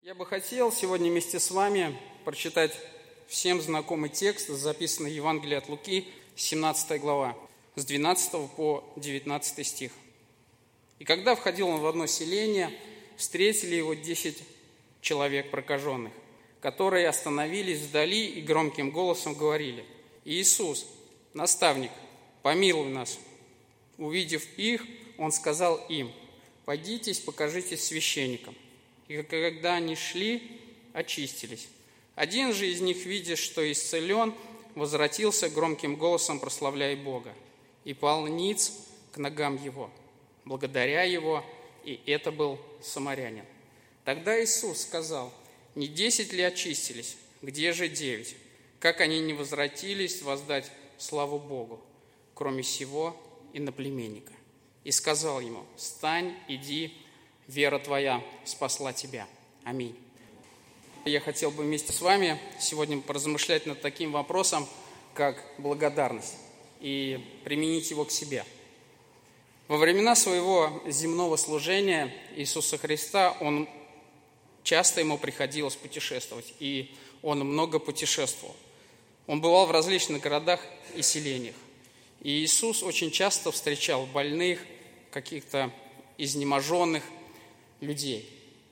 Я бы хотел сегодня вместе с вами прочитать всем знакомый текст, записанный в Евангелии от Луки, 17 глава, с 12 по 19 стих. «И когда входил он в одно селение, встретили его 10 человек прокаженных, которые остановились вдали и громким голосом говорили: „Иисус, наставник, помилуй нас“. Увидев их, он сказал им: „Пойдитесь, покажитесь священникам“. И когда они шли, очистились. Один же из них, видя, что исцелен, возвратился громким голосом, прославляя Бога, и пал ниц к ногам его, благодаря его, и это был самарянин. Тогда Иисус сказал: „Не 10 ли очистились? Где же 9? Как они не возвратились воздать славу Богу, кроме сего иноплеменника?“ И сказал ему: „Встань, иди, вера твоя спасла тебя“. Аминь. Я хотел бы вместе с вами сегодня поразмышлять над таким вопросом, как благодарность, и применить его к себе. Во времена своего земного служения Иисуса Христа часто ему приходилось путешествовать, и он много путешествовал. Он бывал в различных городах и селениях. И Иисус очень часто встречал больных, каких-то изнеможенных людей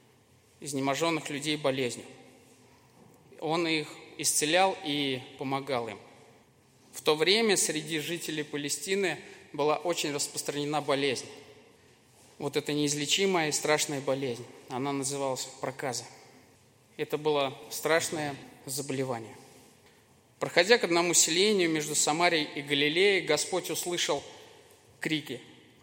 болезнью. Он их исцелял и помогал им. В то время среди жителей Палестины была очень распространена болезнь. Вот эта неизлечимая и страшная болезнь. Она называлась проказа. Это было страшное заболевание. Проходя к одному селению между Самарией и Галилеей, Господь услышал крики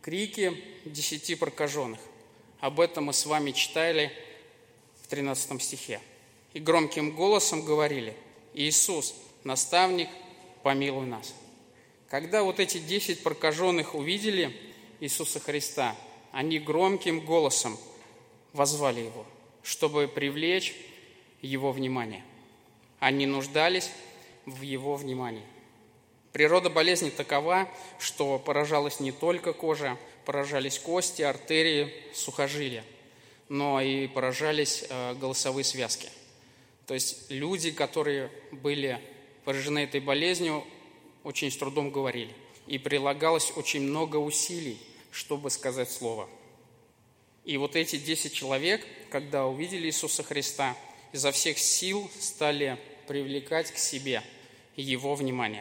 10 прокаженных. Об этом мы с вами читали в 13 стихе. И громким голосом говорили: „Иисус, наставник, помилуй нас“. Когда вот эти 10 прокаженных увидели Иисуса Христа, они громким голосом воззвали Его, чтобы привлечь Его внимание. Они нуждались в Его внимании. Природа болезни такова, что поражалась не только кожа, поражались кости, артерии, сухожилия, но и поражались голосовые связки. То есть люди, которые были поражены этой болезнью, очень с трудом говорили. И прилагалось очень много усилий, чтобы сказать слово. И вот эти 10 человек, когда увидели Иисуса Христа, изо всех сил стали привлекать к себе Его внимание.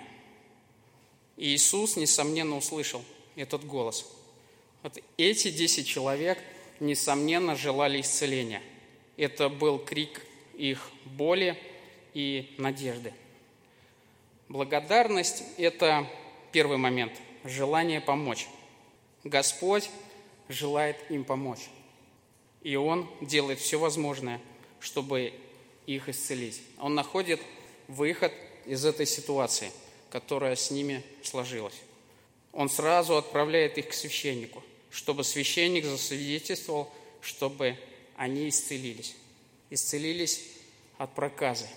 И Иисус, несомненно, услышал этот голос. Вот эти 10 человек, несомненно, желали исцеления. Это был крик их боли и надежды. Благодарность – это первый момент, желание помочь. Господь желает им помочь. И Он делает все возможное, чтобы их исцелить. Он находит выход из этой ситуации, которая с ними сложилась. Он сразу отправляет их к священнику, чтобы священник засвидетельствовал, чтобы они исцелились. Исцелились от проказы,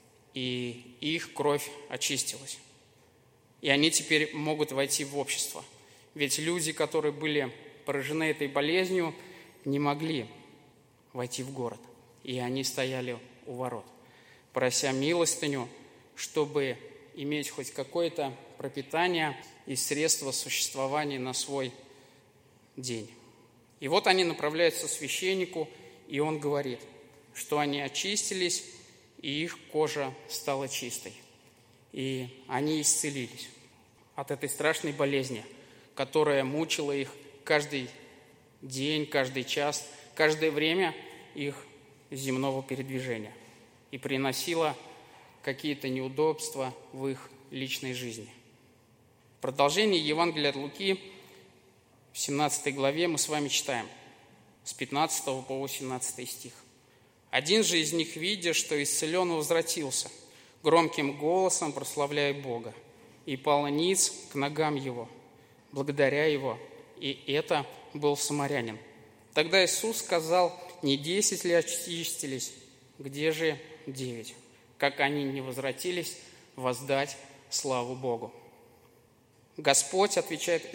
и их кровь очистилась. И они теперь могут войти в общество. Ведь люди, которые были поражены этой болезнью, не могли войти в город. И они стояли у ворот, прося милостыню, чтобы иметь хоть какое-то пропитание и средства существования на свой день. И вот они направляются к священнику, и он говорит, что они очистились, и их кожа стала чистой. И они исцелились от этой страшной болезни, которая мучила их каждый день, каждый час, каждое время их земного передвижения и приносила какие-то неудобства в их личной жизни. В продолжении Евангелия от Луки, в 17 главе, мы с вами читаем с 15 по 18 стих. Один же из них, видя, что исцелен, возвратился, громким голосом прославляя Бога, и пал ниц к ногам его, благодаря его, и это был самарянин. Тогда Иисус сказал: „Не 10 ли очистились? Где же 9? Как они не возвратились воздать славу Богу?“ Господь отвечает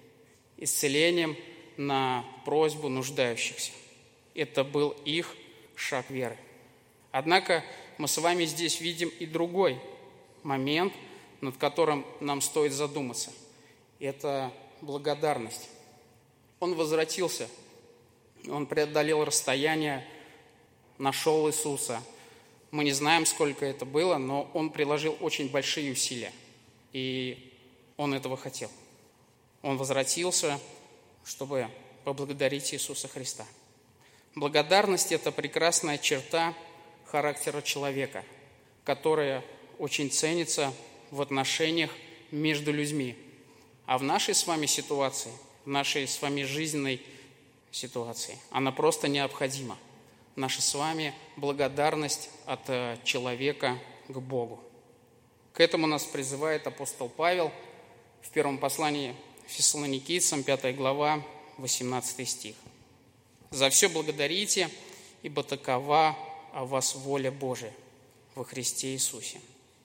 исцелением на просьбу нуждающихся. Это был их шаг веры. Однако мы с вами здесь видим и другой момент, над которым нам стоит задуматься. Это благодарность. Он возвратился, он преодолел расстояние, нашел Иисуса. Мы не знаем, сколько это было, но он приложил очень большие усилия, и он этого хотел. Он возвратился, чтобы поблагодарить Иисуса Христа. Благодарность – это прекрасная черта характера человека, которая очень ценится в отношениях между людьми. А в нашей с вами ситуации, в нашей с вами жизненной ситуации, она просто необходима. Наша с вами благодарность от человека к Богу. К этому нас призывает апостол Павел в первом послании Фессалоникийцам, 5 глава, 18 стих. «За все благодарите, ибо такова о вас воля Божия во Христе Иисусе».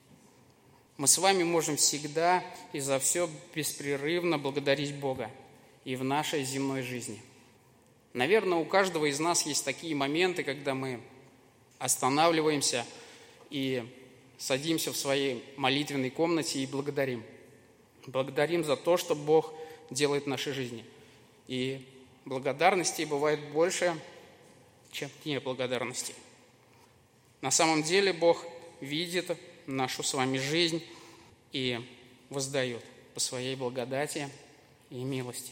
Мы с вами можем всегда и за все беспрерывно благодарить Бога и в нашей земной жизни. Наверное, у каждого из нас есть такие моменты, когда мы останавливаемся и садимся в своей молитвенной комнате и благодарим. Благодарим за то, что Бог делает в нашей жизни. И благодарности бывает больше, чем неблагодарности. На самом деле Бог видит нашу с вами жизнь и воздает по своей благодати и милости.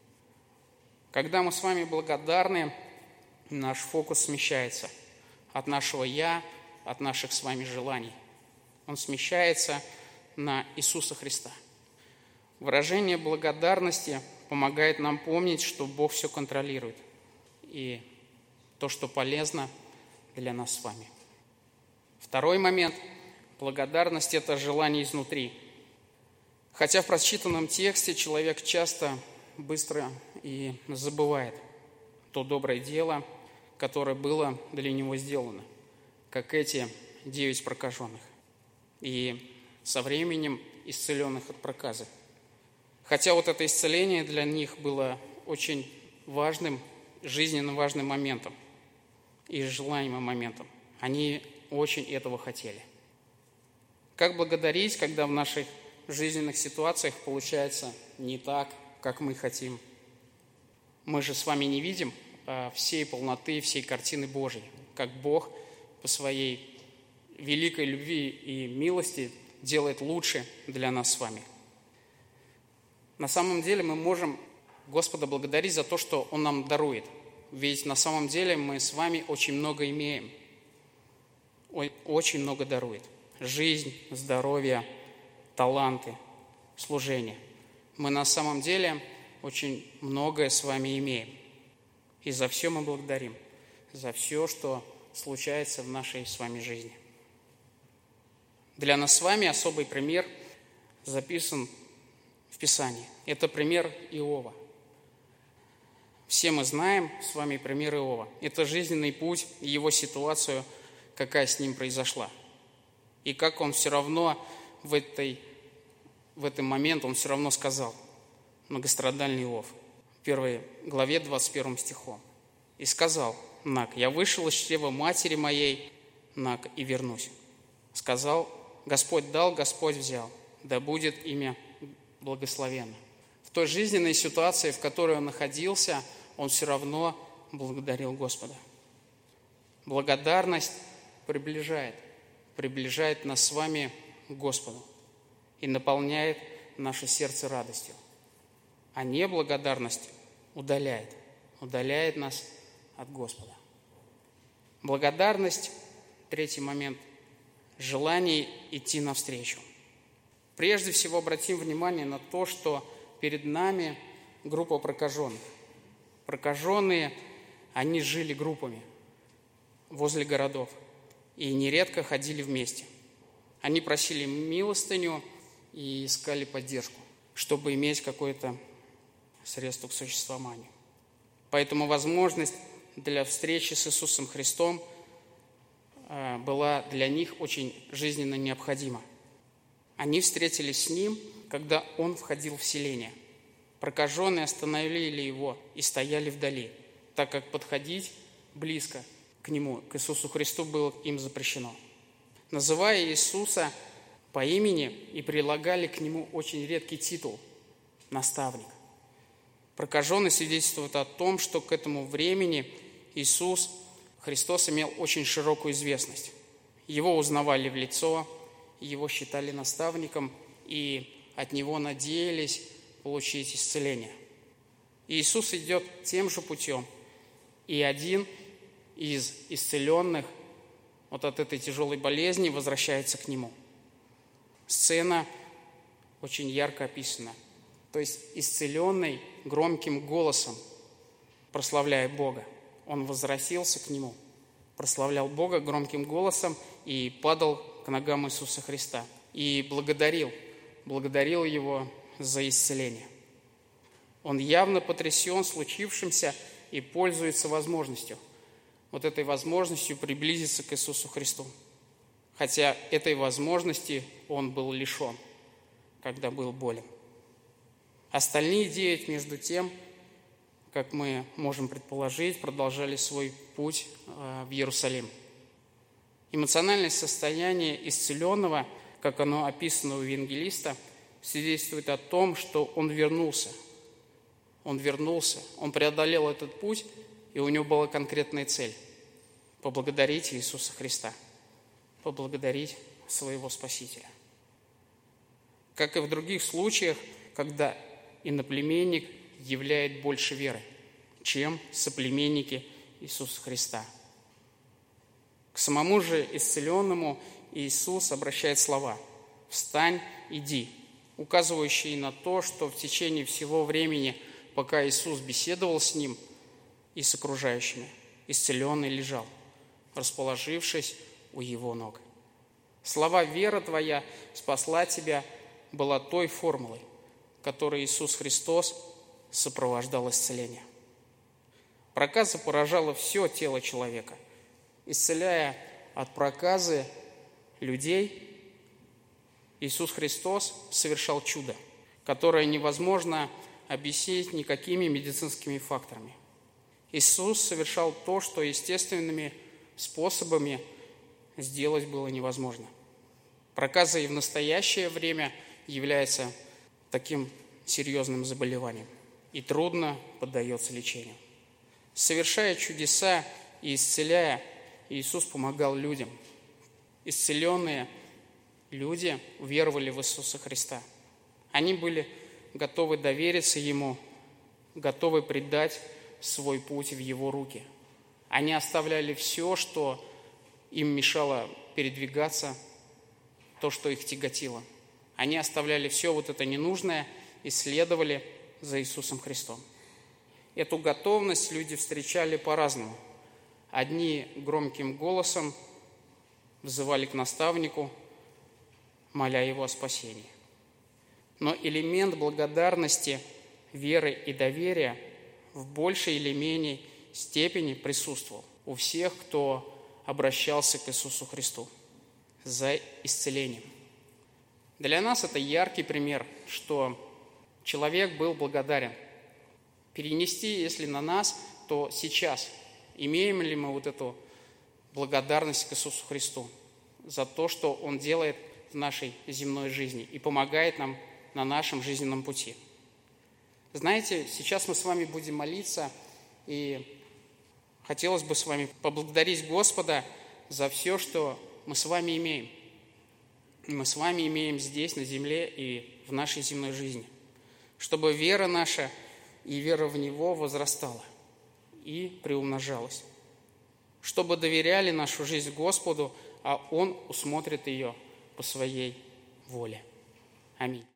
Когда мы с вами благодарны, наш фокус смещается от нашего «я», от наших с вами желаний. Он смещается на Иисуса Христа. Выражение благодарности помогает нам помнить, что Бог все контролирует, и то, что полезно для нас с вами. Второй момент – благодарность – это желание изнутри. Хотя в прочитанном тексте человек часто быстро и забывает то доброе дело, которое было для него сделано, как эти 9 прокаженных, и со временем исцеленных от проказы. Хотя вот это исцеление для них было очень важным, жизненно важным моментом и желаемым моментом. Они очень этого хотели. Как благодарить, когда в наших жизненных ситуациях получается не так, как мы хотим? Мы же с вами не видим всей полноты, всей картины Божьей, как Бог по своей великой любви и милости делает лучше для нас с вами. На самом деле мы можем Господа благодарить за то, что Он нам дарует. Ведь на самом деле мы с вами очень много имеем. Очень много дарует. Жизнь, здоровье, таланты, служение. Мы на самом деле очень многое с вами имеем. И за все мы благодарим. За все, что случается в нашей с вами жизни. Для нас с вами особый пример записан в Писании. Это пример Иова. Все мы знаем с вами пример Иова. Это жизненный путь и его ситуацию, какая с ним произошла. И как он все равно в этот момент, он все равно сказал, многострадальный Иов, в 1 главе 21 стихом. И сказал Нак: «Я вышел из чрева матери моей, Нак, и вернусь. Сказал: Господь дал, Господь взял, да будет имя благословенно». В той жизненной ситуации, в которой он находился, он все равно благодарил Господа. Благодарность приближает нас с вами к Господу и наполняет наше сердце радостью. А неблагодарность удаляет нас от Господа. Благодарность, третий момент, желание идти навстречу. Прежде всего обратим внимание на то, что перед нами группа прокаженных. Прокаженные, они жили группами возле городов и нередко ходили вместе. Они просили милостыню и искали поддержку, чтобы иметь какое-то средство к существованию. Поэтому возможность для встречи с Иисусом Христом была для них очень жизненно необходима. Они встретились с Ним, когда Он входил в селение. Прокаженные остановили Его и стояли вдали, так как подходить близко к Нему, к Иисусу Христу, было им запрещено. Называя Иисуса по имени и прилагали к Нему очень редкий титул – наставник. Прокаженный свидетельствует о том, что к этому времени Иисус Христос имел очень широкую известность. Его узнавали в лицо, его считали наставником и от него надеялись получить исцеление. И Иисус идет тем же путем, и один из исцеленных вот от этой тяжелой болезни возвращается к Нему. Сцена очень ярко описана. То есть исцеленный громким голосом, прославляя Бога, он возвратился к Нему, прославлял Бога громким голосом и падал к ногам Иисуса Христа. И благодарил Его за исцеление. Он явно потрясен случившимся и пользуется возможностью, вот этой возможностью приблизиться к Иисусу Христу. Хотя этой возможности он был лишен, когда был болен. Остальные 9, между тем, как мы можем предположить, продолжали свой путь в Иерусалим. Эмоциональное состояние исцеленного, как оно описано у евангелиста, свидетельствует о том, что он вернулся. Он преодолел этот путь, и у него была конкретная цель – поблагодарить Иисуса Христа, поблагодарить своего Спасителя. Как и в других случаях, когда иноплеменник являет больше веры, чем соплеменники Иисуса Христа. К самому же исцеленному Иисус обращает слова «Встань, иди», указывающие на то, что в течение всего времени, пока Иисус беседовал с ним и с окружающими, исцеленный лежал, расположившись у его ног. Слова «Вера твоя спасла тебя» была той формулой, которой Иисус Христос сопровождал исцеление. Проказа поражала все тело человека. Исцеляя от проказы людей, Иисус Христос совершал чудо, которое невозможно объяснить никакими медицинскими факторами. Иисус совершал то, что естественными способами сделать было невозможно. Проказа и в настоящее время является таким серьезным заболеванием и трудно поддается лечению. Совершая чудеса и исцеляя, Иисус помогал людям. Исцеленные люди уверовали в Иисуса Христа. Они были готовы довериться Ему, готовы предать свой путь в Его руки. Они оставляли все, что им мешало передвигаться, то, что их тяготило. Они оставляли все вот это ненужное и следовали за Иисусом Христом. Эту готовность люди встречали по-разному. Одни громким голосом взывали к наставнику, моля его о спасении. Но элемент благодарности, веры и доверия в большей или менее степени присутствовал у всех, кто обращался к Иисусу Христу за исцелением. Для нас это яркий пример, что человек был благодарен. Перенести, если на нас, то сейчас. Имеем ли мы вот эту благодарность к Иисусу Христу за то, что Он делает в нашей земной жизни и помогает нам на нашем жизненном пути? Знаете, сейчас мы с вами будем молиться, и хотелось бы с вами поблагодарить Господа за все, что мы с вами имеем. Мы с вами имеем здесь, на земле и в нашей земной жизни. Чтобы вера наша и вера в Него возрастала и приумножалась. Чтобы доверяли нашу жизнь Господу, а Он усмотрит ее по своей воле. Аминь.